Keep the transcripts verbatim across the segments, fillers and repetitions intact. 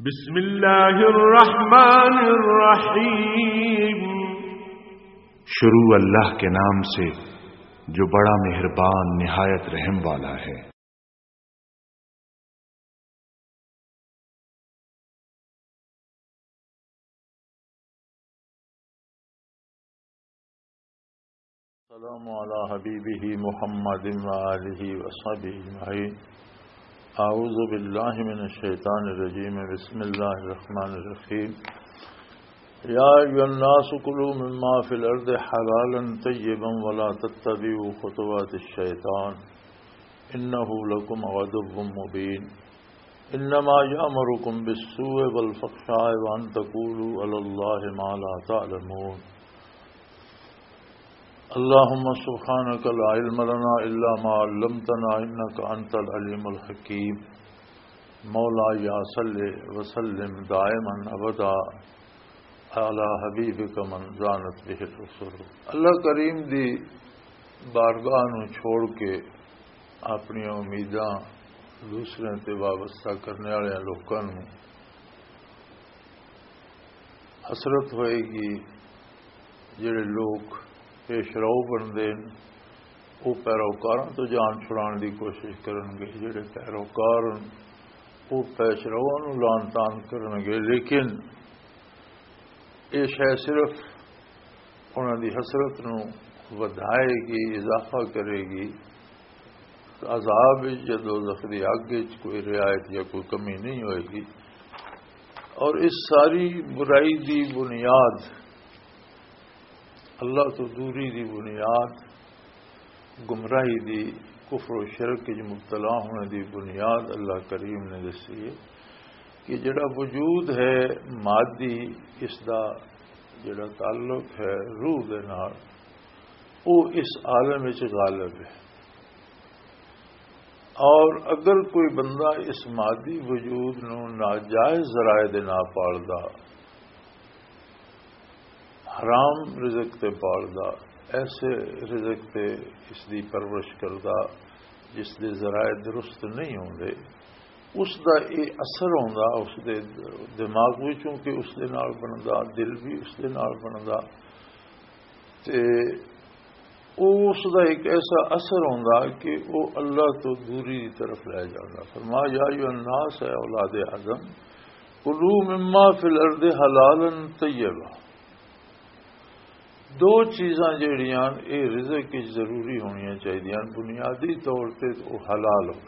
بسم اللہ الرحمن الرحیم، شروع اللہ کے نام سے جو بڑا مہربان نہایت رحم والا ہے۔ السلام علی حبیبہ محمد وآلہ وصحبہ اجمعین۔ اعوذ باللہ من الشیطان الرجیم، بسم اللہ الرحمن الرحیم۔ یا ایھا الناس کلوا مما فی الارض حلالا طیبا ولا تتبعوا خطوات الشیطان انہ لکم عدو مبین۔ انما یأمرکم بالسوء والفحشاء وان تقولوا علی اللہ ما لا تعلمون۔ اللہم سبحانک لا علم لنا الا ما علمتنا انک انت العلیم الحکیم۔ مولا یا صلی وسلم دائما ابدا علی حبیبک من زانت بہ الرسل۔ اللہ کریم دی بارگاہ نو چھوڑ کے اپنی امیداں دوسرے تے وابستہ کرنے والے لوکاں نو حسرت ہوئے گی جڑے لوگ پیش رو بنتے ہیں وہ پیروکاراں تو جان چھڑان دی کوشش کرن گے، جڑے پیروکار وہ پیش رواں نو لان تان کرن گے، لیکن یہ شے صرف انہاں دی حسرت نو ودھائے گی، اضافہ کرے گی۔ عذاب یا دوزخ دی اگ وچ کوئی رعایت یا کوئی کمی نہیں ہوئے گی۔ اور اس ساری برائی دی بنیاد، اللہ تو دوری دی بنیاد، گمراہی دی کفر و شرک کی مبتلا ہونے دی بنیاد اللہ کریم نے دسی ہے کہ جڑا وجود ہے مادی، اس دا جڑا تعلق ہے روح دے نال، وہ اس عالم وچ غالب ہے۔ اور اگر کوئی بندہ اس مادی وجود نو ناجائز ذرائع دے نال پالدا، حرام رزق تے پالدا، ایسے رزق تے اس دی پرورش کردا جس دے ذرائع درست نہیں ہوندے، اس دا یہ اثر ہوندا اس دے دماغ وچوں کہ اس دے نال بندا، دل بھی اس دے نال بندا، تے اس دا ایک ایسا اثر ہوندا کہ وہ اللہ تو دوری دی طرف لے جاندا۔ فرمایا یا ایھا الناس، اے اولاد آدم، کلوا مما فی الارض حلالا طیبا۔ دو چیزاں جہڑیاں اے رزق کی ضروری ہونی چاہیے، بنیادی طور پہ وہ حلال ہو،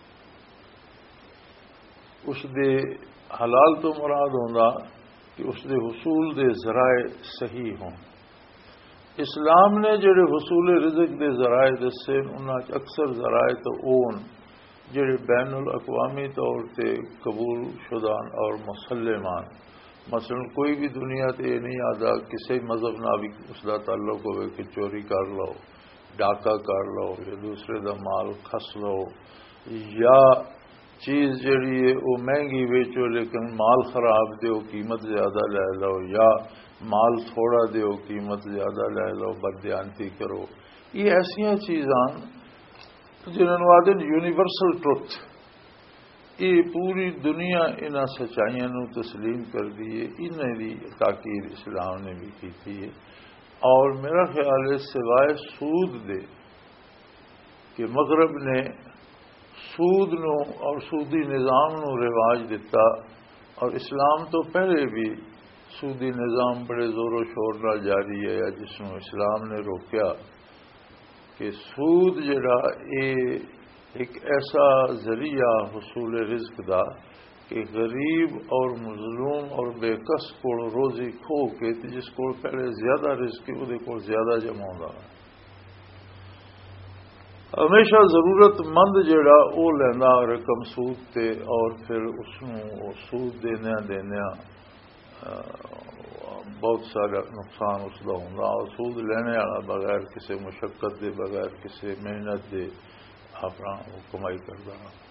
اس دے حلال تو مراد ہوندا کہ اس دے حصول دے ذرائع صحیح ہوں۔ اسلام نے جڑے حصول رزق دے ذرائع دسے انہاں اکثر ذرائع تو اون جڑے بین الاقوامی طور تے قبول شدہ اور مسلمان، مثلا کوئی بھی دنیا تے یہ نہیں آتا کسی مذہب نہ بھی اس کا تعلق ہوئے کہ چوری کر لو، ڈاکہ کر لو، یا دوسرے دا مال کھس لو، یا چیز جڑی ہے وہ مہنگی بیچو لیکن مال خراب دیو قیمت زیادہ لے لو، یا مال تھوڑا دیو قیمت زیادہ لے لو، بددیانتی کرو۔ یہ ایسیاں چیزاں جنہوں آدھے یونیورسل ٹروتھ، یہ پوری دنیا انہاں سچائیاں نو تسلیم کر دی ہے، انہیں دی تاکید اسلام نے بھی کی تھی ہے۔ اور میرا خیال ہے سوائے سود دے کہ مغرب نے سود نو اور سودی نظام نو رواج دیتا، اور اسلام تو پہلے بھی سودی نظام بڑے زور و شور نال جاری ہے، یا جس نو اسلام نے روکیا کہ سود جڑا اے ایک ایسا ذریعہ حصول رزق دا کہ غریب اور مظلوم اور بے کس کو روزی کھو کے جس کو پہلے زیادہ رزق وہ کو زیادہ جمع ہوتا، ہمیشہ ضرورت مند جڑا وہ لینا رقم سود تے، اور پھر اس نو سود دینا دینا بہت سارا نقصان اس کا ہوتا، اور سود لینے والا بغیر کسی مشقت دے، بغیر کسی محنت دے اپنا کمائی کرتا۔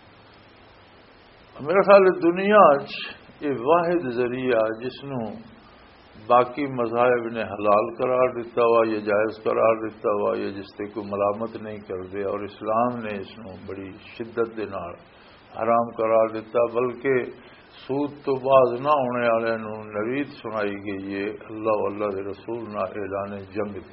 میرا خیال ہے دنیا یہ واحد ذریعہ جس نو باقی مذاہب نے حلال قرار دیتا ہوا یا جائز قرار دیتا ہوا یا جس سے کوئی ملامت نہیں کرتے، اور اسلام نے اس نو بڑی شدت دے نال حرام قرار دیتا، بلکہ سود تو باز نہ ہونے والے نوں نوید سنائی گئی ہے اللہ واللہ دے رسول نہ اعلان جنگ دی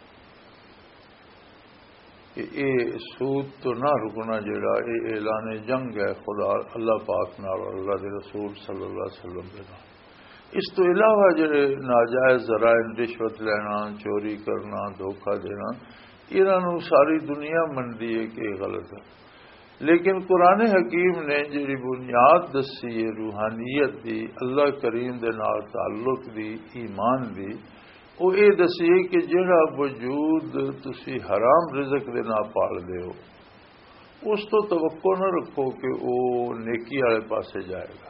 کہ اے سود تو نہ رکنا جڑا اے اعلان جنگ ہے خدا اللہ پاک نال اور اللہ دے رسول صلی اللہ علیہ وسلم دے نال۔ اس تو علاوہ جڑے ناجائز ذرائع رشوت لینا چوری کرنا دھوکہ دینا انہوں ساری دنیا منتی ہے کہ غلط ہے، لیکن قرآن حکیم نے جڑی بنیاد دسی ہے روحانیت دی اللہ کریم دے نال تعلق دی ایمان دی وہ یہ دسیے کہ جڑا وجود تسی حرام رزق دے نال پال دے ہو اس تو توقع نہ رکھو کہ وہ نیکی والے پاسے جائے گا۔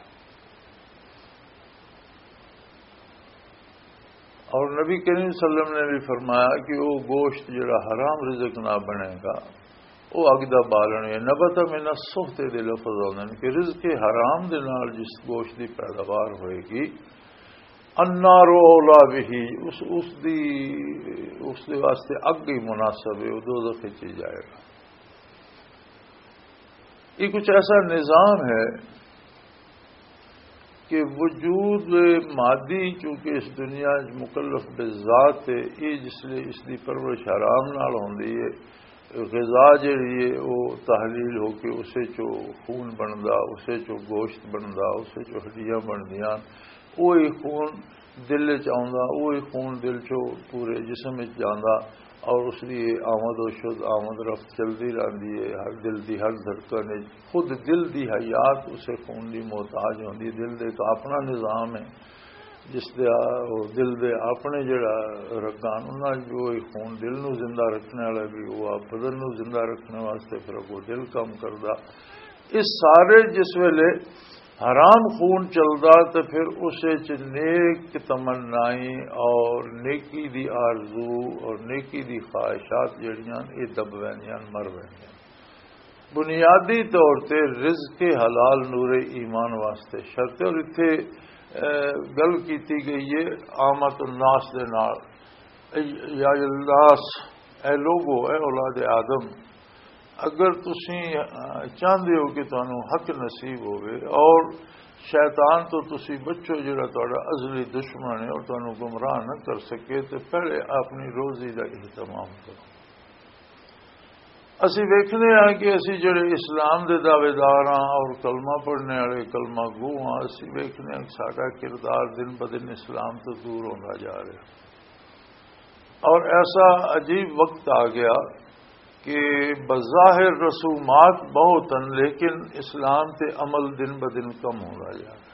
اور نبی کریم صلی اللہ علیہ وسلم نے بھی فرمایا کہ وہ گوشت جڑا حرام رزق نہ بنے گا وہ اگ دا بالن ہے نبت من السحت دے لفظ آندے کہ رزق حرام دے نال جس گوشت دی پیداوار ہوئے گی النار اولا بہی اس اس دی اس دے واسطے اگ ہی مناسب ہے وہ دوزخ وچ جائے گا۔ یہ کچھ ایسا نظام ہے کہ وجود مادی چونکہ اس دنیا مکلف بذات ہے یہ جس لیے اس دی پرورش حرام نال ہوندی ہے غذا جڑی ہے وہ تحلیل ہو کے اسے چو خون بندا اسے چو گوشت بندا اسے چو ہڈیاں بندیاں وہی خون دل چ آندا وہی خون دل چو پورے جسم وچ جاندا اور اس لیے آمد و شد آمد رفت چلتی رہتی ہے ہر دل دی ہر دھڑکن خود دل دی حیات اسے خون دی محتاج ہوندی دل دے کا اپنا نظام ہے جس دے دل دے اپنے جڑا رکان انہاں جو خون دل نو زندہ رکھنے والا بھی وہ بدن نو زندہ رکھنے واسطے پھر وہ دل کم کردا اس سارے جس ویلے حرام خون چلدا تو پھر اسے چ نیک تمنائیں اور نیکی دی آرزو اور نیکی دی خواہشات جڑیاں یہ دب وینیاں مر وینیاں۔ بنیادی طور تے رزق حلال نور ایمان واسطے شرط اور اتنے گل کیتی گئی ہے آمد الناس دے نال یا الناس اے لوگو اے اولاد آدم اگر تسی چاہتے ہو کہ تانوں حق نصیب ہوئے اور شیطان تو تسی بچو جڑا تہاڈا ازلی دشمن ہے اور تانوں گمراہ نہ کر سکے تو پہلے اپنی روزی کا اہتمام کرو۔ اسی ویکھنے ہاں کہ اسی جڑے اسلام دے دعوے دار ہاں اور کلمہ پڑھنے والے کلمہ گو ہاں اسی ویکھنے ہاں ساڈا کردار دن بدن اسلام تو دور ہوتا جا رہا اور ایسا عجیب وقت آ گیا کہ بظاہر رسومات بہت ہیں لیکن اسلام تے عمل دن بدن کم ہوتا جا رہا۔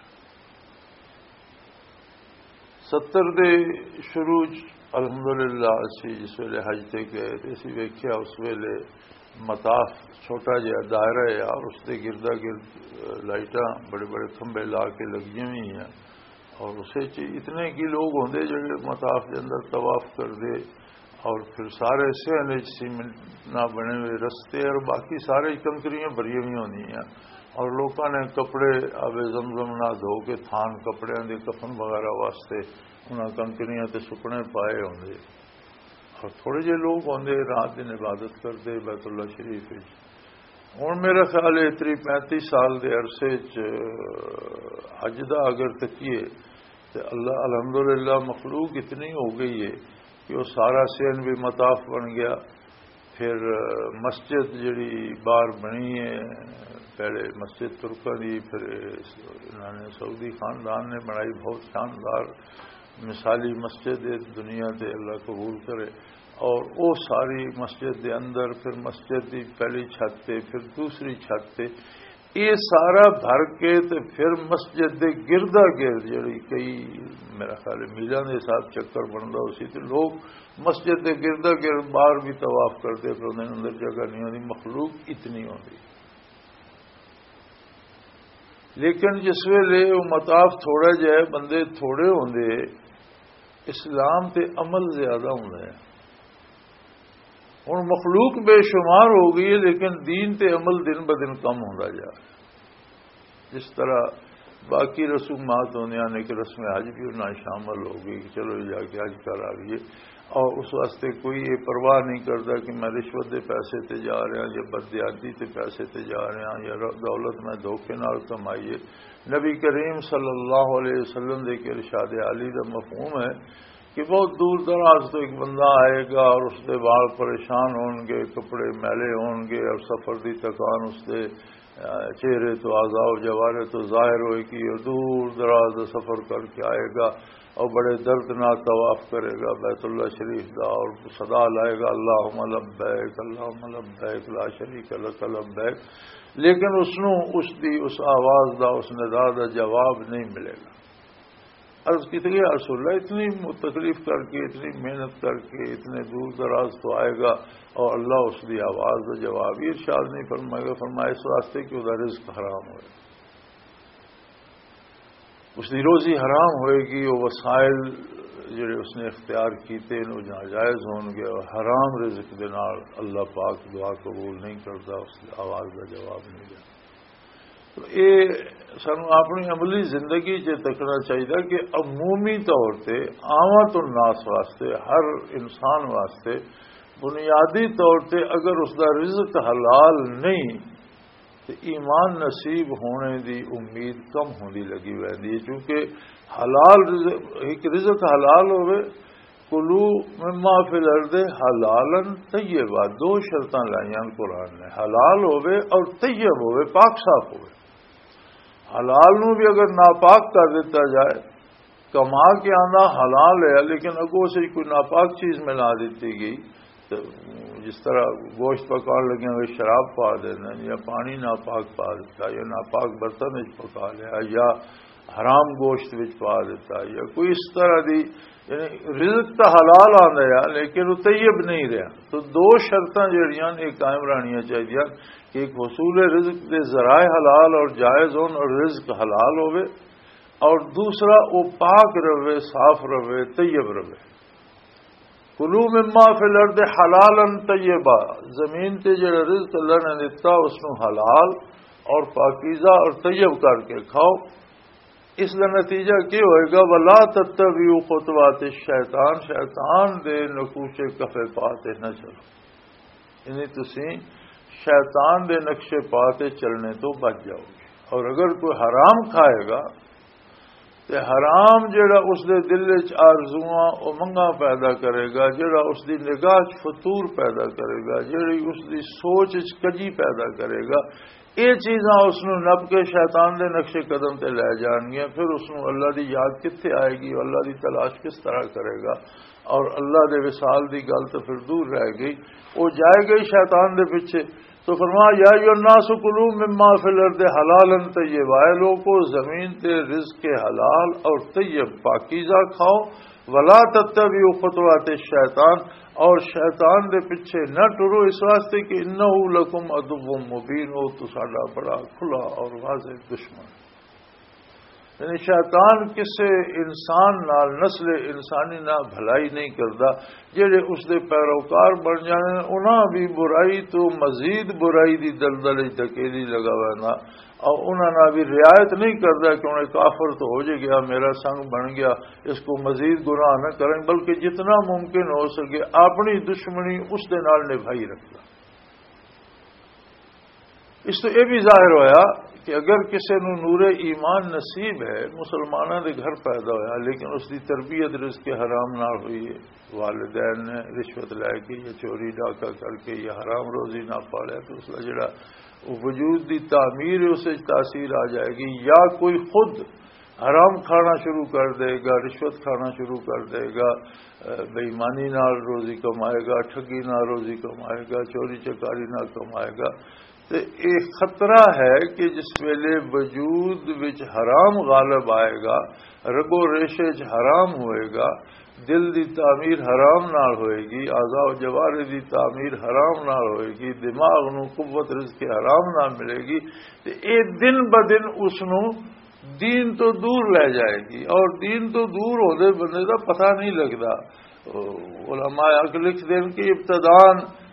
ستر دے شروع الحمدللہ اسی جس ویلے حج تے گئے اسی ویکھیا اس ویلے مطاف چھوٹا جہا دائرہ ہے اور اس کے گردا گرد لائٹاں بڑے بڑے کھمبے لا کے لگی ہوئی ہیں اور اسے اتنے کی لوگ ہوندے جڑے مطاف کے اندر طواف کر دے اور پھر سارے سہنے سیمنٹ نہ بنے ہوئے رستے اور باقی سارے کنکریاں بھری ہوئی ہونی ہیں اور لوگوں نے کپڑے آب زمزم نہ دھو کے تھان کپڑے دے کفن وغیرہ واسطے انہاں کنکریاں تے سکنے پائے ہوندے اور تھوڑے جے لوگ ہوندے رات دن عبادت کرتے بیت اللہ شریف ہوں میرا خیال ہے تری پینتیس سال دے عرصے حج دا اگر تکیے تو اللہ الحمدللہ مخلوق اتنی ہو گئی ہے کہ وہ سارا سین بھی مطاف بن گیا۔ پھر مسجد جڑی باہر بنی ہے پہلے مسجد ترکا دی پھر انہوں نے سعودی خاندان نے بنائی بہت شاندار مثالی مسجد ہے دنیا دے اللہ قبول کرے اور وہ ساری مسجد دے اندر پھر مسجد دی پہلی چھت تے پھر دوسری چھت تے یہ سارا بھر کے تے پھر مسجد دے گردا گرد جڑی کئی میرا خیال میلاں دے حساب چکر بنتا اسی تے لوگ مسجد دے گردا گرد باہر بھی طواف کرتے پھر انہوں اندر جگہ نہیں ہوتی مخلوق اتنی ہوتی لیکن جس ویلے وہ مطاف تھوڑا جائے بندے تھوڑے ہوندے اسلام تے عمل زیادہ ہوتا ہے ہوں مخلوق بے شمار ہو گئی ہے لیکن دین تے عمل دن بدن کم ہوتا جا رہا جس طرح باقی رسومات ہونے آنے کے رسم حج بھی نہ شامل ہو گئی کہ چلو جا کے حج کر آ گئی اور اس واسطے کوئی یہ پرواہ نہیں کرتا کہ میں رشوت دے پیسے تے جا رہا یا بددیاتی تے پیسے تے جا رہا یا دولت میں دھوکے نال کمائیے. نبی کریم صلی اللہ علیہ وسلم دے کے ارشاد عالی دا مفہوم ہے کہ بہت دور دراز تو ایک بندہ آئے گا اور اس دے بال پریشان ہون گے, کپڑے میلے ہون گے اور سفر دی تکان اس دے چہرے تو اعضاء و جوارے تو ظاہر ہوئے گی, اور دور دراز دا سفر کر کے آئے گا اور بڑے دردناک طواف کرے گا بیت اللہ شریف دا, اور صدا لائے گا اللہم لبیک اللہم لبیک لا شریک لک لبیک, لیکن اس نو اس دی اس آواز دا اس ندا دا جواب نہیں ملے گا. عرض کی تھی یا رسول اللہ اتنی تکلیف کر کے اتنی محنت کر کے اتنے دور دراز تو آئے گا اور اللہ اس دی آواز دا جواب ہی ارشاد نہیں فرمائے گا. فرمایا اس واسطے کہ وہ رزق حرام ہوئے, اس کی روزی حرام ہوئے گی, وہ وسائل جڑے اس نے اختیار کیتے وہ ناجائز ہون گے, اور حرام رزق دے نال اللہ پاک دعا قبول نہیں کرتا, اس کی آواز کا جواب نہیں دیتا. تو یہ سانو اپنی عملی زندگی چ تکنا چاہیے کہ عمومی طور پہ عامت الناس واسطے ہر انسان واسطے بنیادی طور پہ اگر اس کا رزق حلال نہیں تو ایمان نصیب ہونے دی امید کم ہوندی لگی ویندی ہے. چونکہ حلال رزق ایک رزق حلال ہوئے, کلو مما فی الارض حلالا طیبا, دو شرطاں لائیاں قرآن نے, حلال ہوئے اور طیب ہوئے, پاک صاف ہوئے. حلال نو بھی اگر ناپاک کر دیتا جائے, کما کے آنا حلال ہے لیکن اگوں سے کوئی ناپاک چیز میں لا دیتی گئی, جس طرح گوشت پکان لگے ہوئے شراب پا دینا, یا پانی ناپاک پا دیتا, یا ناپاک برتن وچ پکا لیا, یا حرام گوشت وچ پا دیتا, یا کوئی اس طرح دی یعنی رزق تو حلال آندا ہے لیکن وہ طیب نہیں رہا. تو دو شرطاں جڑیاں یہ قائم رہنیاں چاہیے کہ ایک حصول رزق دے ذرائع حلال اور جائز ہون اور رزق حلال ہوئے, اور دوسرا وہ پاک رہے, صاف رہے, طیب رہے. کلو مما فی الارض حلالا طیبا, زمین تے جڑا رزق اللہ نے دیتا اس نو حلال اور پاکیزہ اور طیب کر کے کھاؤ. اس کا نتیجہ کیا ہوئے گا, ولا تتبعوا خطوات الشیطان, شیطان دے نقوش کفے پاتے نہ چلو, یعنی تسی شیطان دے نقشے پاتے چلنے تو بچ جاؤ گے. اور اگر کوئی حرام کھائے گا تے حرام جڑا اس دے دل وچ آرزواں او منگا پیدا کرے گا, جڑا اس دی نگاہ وچ فطور پیدا کرے گا, جڑی اس دی سوچ وچ کجی پیدا کرے گا, یہ چیزاں اس نو نپ کے شیطان دے نقش قدم تے لے جان گیا. پھر اس نو اللہ دی یاد کتنے آئے گی, اللہ دی تلاش کس طرح کرے گا, اور اللہ دے وصال دی گل تو پھر دور رہ گئی, وہ جائے گئی شیطان دے پیچھے. تو فرمایا یا ایھا الناس کلوا مما فی الارض حلالا طیبا, اے لوگو زمین تے رزق حلال اور طیب پاکیزہ کھاؤ, ولا تتبعوا خطوات الشیطان, اور شیطان دے پیچھے نہ ٹرو, اس واسطے کہ انہ لکم عدو مبین, ہو تو ساڈا بڑا کھلا اور واضح دشمن. یعنی شیطان کسے انسان نال نسل انسانی نال بھلائی نہیں کرتا, جڑے اس دے پیروکار بن جانے انہاں بھی برائی تو مزید برائی دی دلدل دھکیلی لگا وینا, اور انہوں بھی رعایت نہیں کرتا کہ انہیں کافر تو ہو جائے گیا, میرا سنگ بن گیا, اس کو مزید گناہ نہ کریں, بلکہ جتنا ممکن ہو سکے اپنی دشمنی اس دے نال نبھائی رکھتا. اس تو یہ بھی ظاہر ہویا کہ اگر کسی نو نور ایمان نصیب ہے, مسلمانوں دے گھر پیدا ہویا, لیکن اس دی تربیت رزق حرام نہ ہوئی ہے, والدین نے رشوت لے کے یا چوری ڈاکہ کر کے یا حرام روزی نہ پالیا, تو اس کا جڑا وجود دی تعمیر اسے تاثیر آ جائے گی. یا کوئی خود حرام کھانا شروع کر دے گا, رشوت کھانا شروع کر دے گا, بے ایمانی نال روزی کمائے گا, ٹھگی نال روزی کمائے گا, چوری چکاری نہ کمائے گا, تو ایک خطرہ ہے کہ جس ویلے وجود وچ حرام غالب آئے گا, رگو ریشے چ حرام ہوئے گا, دل دی تعمیر حرام نال ہوئے گی, اعضاء و جوارح دی تعمیر حرام نال ہوئے گی, دماغ نو قوت رزق حرام نال ملے گی, تو اے دن ب دن اس نو دین تو دور لے جائے گی, اور دین تو دور ہوتے بندے کا پتہ نہیں لگتا. علماء عقل لکھ دین کہ ابتدان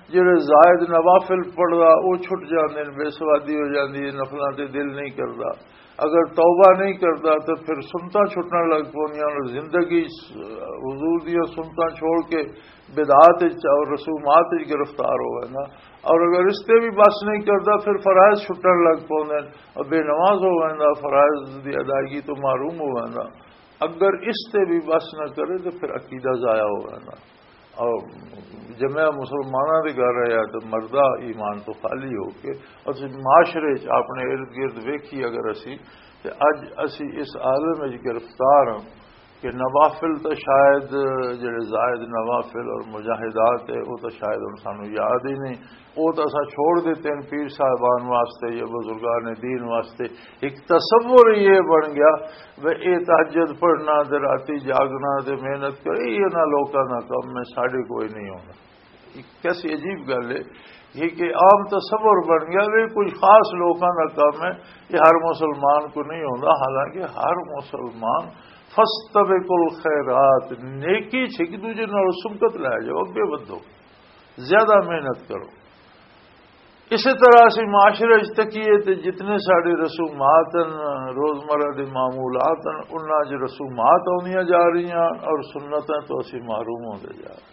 جڑے زائد نوافل پڑھدا وہ چھٹ جاندے نے، بے سوادی ہو جاندی ہے، نفلاں تے دل نہیں کردا۔ اگر توبہ نہیں کرتا تو پھر سنتا چھٹنے لگ پونیاں اور زندگی حضور دیا سنتا چھوڑ کے بدعات اور رسومات گرفتار ہو گئے نا۔ اور اگر اس سے بھی بس نہیں کرتا پھر فرائض چھٹن لگ پوندے اور بے نماز ہو گئے، فرائض دی ادائیگی تو معروم ہو گئے۔ اگر اس سے بھی بس نہ کرے تو پھر عقیدہ ضائع ہو گئے۔ اور جمع مسلمانوں کے گھر رہا تو مردہ ایمان تو خالی ہو کے، اور معاشرے اپنے ارد گرد ویکھی اگر اسی کہ اج اسی اس عالم میں گرفتار ہوں کہ نوافل تو شاید جڑے زائد نوافل اور مجاہدات ہے وہ تو شاید ان سانو یاد ہی نہیں، وہ تو اصا چھوڑ دیتے ہیں پیر صاحبان واسطے یا بزرگان دین واسطے۔ ایک تصور یہ بن گیا وہ اے تہجد پڑھنا تے راتی جاگنا تے محنت کرے یہ نہ لوکاں دا کم میں ساڈے کوئی نہیں ہونا۔ کیسی عجیب گل ہے یہ کہ عام تصور بن گیا وہ کوئی خاص لوکاں دا کم ہے، یہ ہر مسلمان کو نہیں ہوتا، حالانکہ ہر مسلمان فاستبقوا الخیرات نیکی چھک دوجے نال سبقت لے جاؤ، اگے ودو، زیادہ محنت کرو۔ اسی طرح سے معاشرے تکیے تے جتنے سارے رسومات روزمرہ دے معمولات انہاں جو رسومات آنیاں جا رہی ہیں اور سنتیں تو اسی محروم ہوتے جا رہے،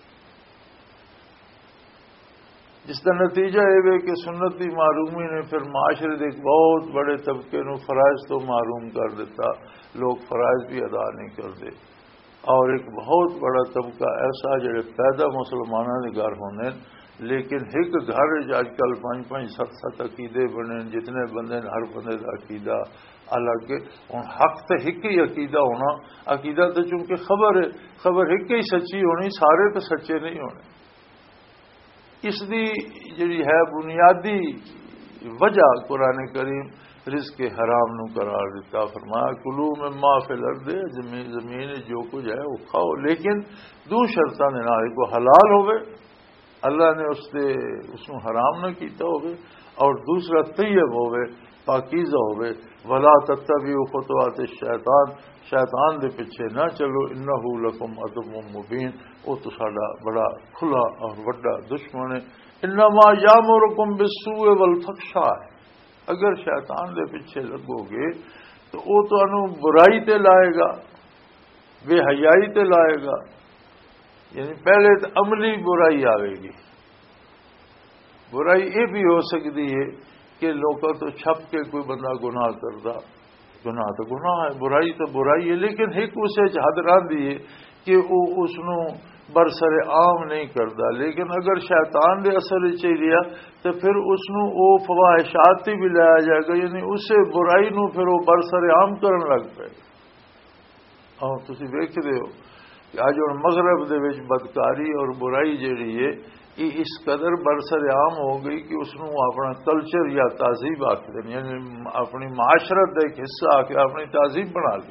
جس کا نتیجہ یہ کہ سنتی معرومی نے پھر معاشرے ایک بہت بڑے طبقے نو فرائض تو معروم کر دیتا، لوگ فرائض بھی ادا نہیں کرتے، اور ایک بہت بڑا طبقہ ایسا جڑے پیدا مسلمانوں کے گھر ہونے لیکن ایک گھر اج کل پانچ پانچ سات سات عقیدے بنے، جتنے بندے ہر بندے کا عقیدہ الگ ہے۔ ہوں حق تو ایک ہی عقیدہ ہونا، عقیدہ تو چونکہ خبر ہے، خبر ایک ہی سچی ہونی، سارے تو سچے نہیں ہونے۔ اس دی جڑی ہے بنیادی وجہ قرآن کریم رزق حرام نو قرار دیتا، فرمایا کلو مما فی الارض، زمین زمین جو کچھ ہے وہ کھاؤ، لیکن دو شرطاں نے نال کو حلال ہوئے، اللہ نے اس دے اس نو حرام نہ کیتا ہوئے، اور دوسرا طیب ہوئے، پاکیزہ ہوئے، ولا تتبعوا خطوات الشیطان، شیطان دے پیچھے نہ چلو، انہ لکم عدو مبین، وہ تو ساڈا بڑا کھلا اور بڑا دشمن ہے۔ انما یامرکم بالسوء والفحشاء، اگر شیطان دے پیچھے لگو گے تو وہ تانوں برائی تے لائے گا، بے حیائی تے لائے گا، یعنی پہلے تو عملی برائی آئے گی۔ برائی یہ بھی ہو سکتی ہے کہ لوگوں تو چھپ کے کوئی بندہ گناہ کرتا، گناہ تو گناہ ہے، برائی تو برائی ہے، لیکن ایک اسے حد رہندی ہے کہ وہ اس نو برسر عام نہیں کرتا، لیکن اگر شیطان دے اثر چلیا تو پھر اس نو او فواحشات بھی لایا جائے گا، یعنی اسے برائی نو پھر وہ برسر عام کرن لگ پے۔ اور تسی ویکھدے ہو کہ اج ہن مغرب دے وچ بدکاری اور برائی جڑی ہے یہ اس قدر برسر عام ہو گئی کہ اس نو اپنا کلچر یا تہذیب آخر، یعنی اپنی معاشرت کا ایک حصہ آ کے اپنی تہذیب بنا لی۔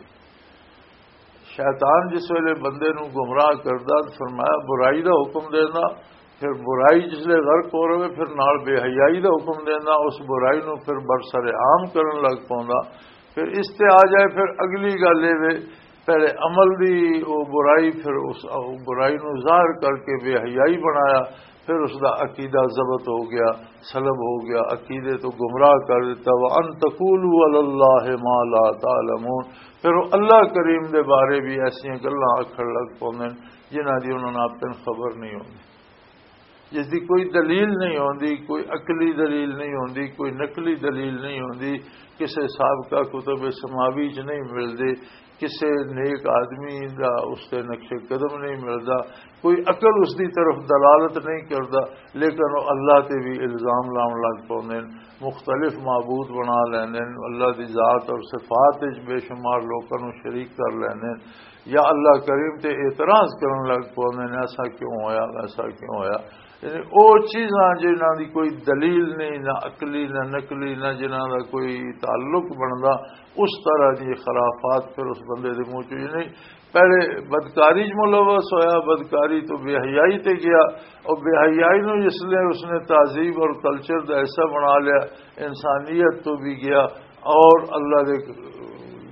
شیطان جس ویلے بندے نو گمراہ کردا فرمایا برائی دا حکم دینا، پھر برائی جس لئے غرق ہو رہے پھر نال بے حیائی دا حکم دینا، اس برائی نو پھر برسر عام کرن لگ پوندا، پھر اس تے آ جائے پھر اگلی گل یہ پہلے عمل دی وہ برائی، پھر اس برائی نو ظاہر کر کے بے حیائی بنایا، پھر اس دا عقیدہ ضبط ہو گیا، سلب ہو گیا، عقیدے تو گمراہ کر دیتا، وَأَن تَقُولُوا عَلَى اللَّهِ مَا لَا تَعْلَمُونَ، پھر اللہ کریم دے بارے بھی ایسی گلاں آکھن لگ پوندے جنہاں دی انہوں نے اپنے خبر نہیں ہوندی، جس دی کوئی دلیل نہیں ہوندی، کوئی عقلی دلیل نہیں ہوندی، کوئی نقلی دلیل نہیں ہوندی، کسے سابقہ کتب سماوی چ نہیں ملدی، کسے نیک آدمی دا اس سے نقش قدم نہیں ملتا، کوئی عقل اس دی طرف دلالت نہیں کرتا، لیکن وہ اللہ تے بھی الزام لام لگ پوندے، مختلف معبود بنا لیندے، اللہ دی ذات اور صفات وچ بے شمار لوکاں نوں شریک کر لیندے، یا اللہ کریم تے اعتراض کرن لگ پوندے ایسا کیوں ہویا، ایسا کیوں ہویا، یعنی او چیزاں جنہاں دی کوئی دلیل نہیں، نہ عقلی نہ نقلی، نہ جنہاں دا کوئی تعلق بندا، اس طرح دی خرافات پھر اس بندے دے منہ چ نہیں۔ پہلے بدکاری ملوث ہویا، بدکاری تو بے حیائی تے گیا، اور بے حیائی نو جس لئے اس نے تہذیب اور کلچر دا ایسا بنا لیا، انسانیت تو بھی گیا، اور اللہ دے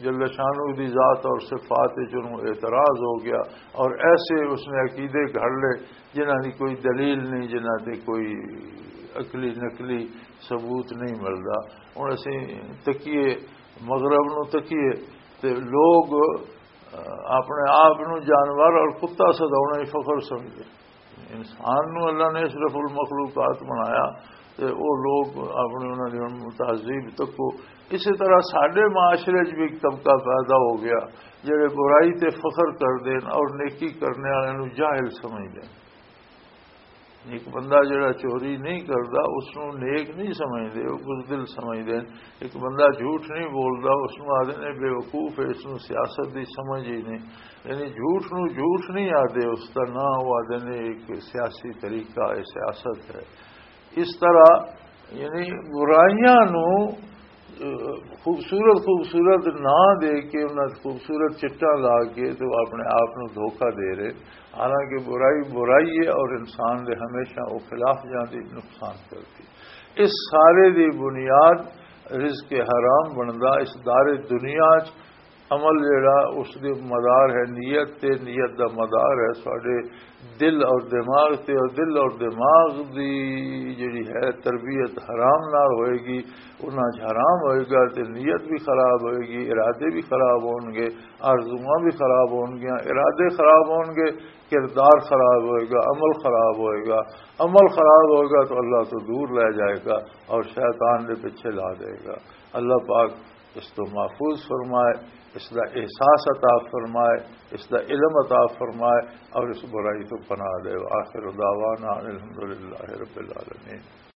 جل شانہ دی ذات اور صفات جنوں اعتراض ہو گیا اور ایسے اس نے عقیدے گھڑ لے جنہاں دی کوئی دلیل نہیں، جنہاں تے کوئی عقلی نقلی ثبوت نہیں ملتا۔ ہن اسی تکیے مغرب نو تکیے تے لوگ اپنے آپ نو جانور اور کتا سداؤنا ہی فخر سمجھے۔ انسان نو اللہ نے اشرف المخلوقات بنایا تے وہ لوگ اپنے انہوں نے تہذیب تکو۔ اسی طرح سارے معاشرے چ بھی ایک طبقہ پیدا ہو گیا جڑے برائی تے فخر کر دین اور نیکی کرنے والے نو جاہل سمجھ دین۔ ایک بندہ جڑا چوری نہیں کرتا اس نو نیک نہیں سمجھتے، وہ بزدل سمجھ دین۔ ایک بندہ جھوٹ نہیں بولتا اس نو آدھے نے بے وقوف ہے، اس نو سیاست دی سمجھ ہی نہیں، یعنی جھوٹ نو جھوٹ نہیں آتے، اس کا نہ وہ آدھے نے ایک سیاسی طریقہ ہے، سیاست ہے۔ اس طرح یعنی برائیاں نو خوبصورت خوبصورت نہ دے کے انہیں خوبصورت چٹا لا کے تو اپنے آپ نو دھوکہ دے رہے، حالانکہ برائی برائی ہے اور انسان دے ہمیشہ وہ خلاف جاتی نقصان کرتی۔ اس سارے دی بنیاد رزق حرام بندا اس دار دنیا چ عمل جڑا اس دے مدار ہے نیت تے، نیت دا مدار ہے ساڈے دل اور دماغ تے، اور دل اور دماغ دی جڑی ہے تربیت حرام نال ہوئے گی، انہاں چ حرام ہوئے گا تے نیت بھی خراب ہوئے گی، ارادے بھی خراب ہون گے، آرزوئاں بھی خراب ہون گیا، ارادے خراب ہون گے، کردار خراب ہوئے گا، عمل خراب ہوئے گا، عمل خراب ہوگا تو اللہ تو دور لے جائے گا اور شیطان دے پیچھے لا دے گا۔ اللہ پاک اس تو محفوظ فرمائے، اس کا احساس عطا فرمائے، اس کا علم عطا فرمائے اور اس برائی تو پناہ دے۔ آخر دعوانا الحمدللہ رب العالمین۔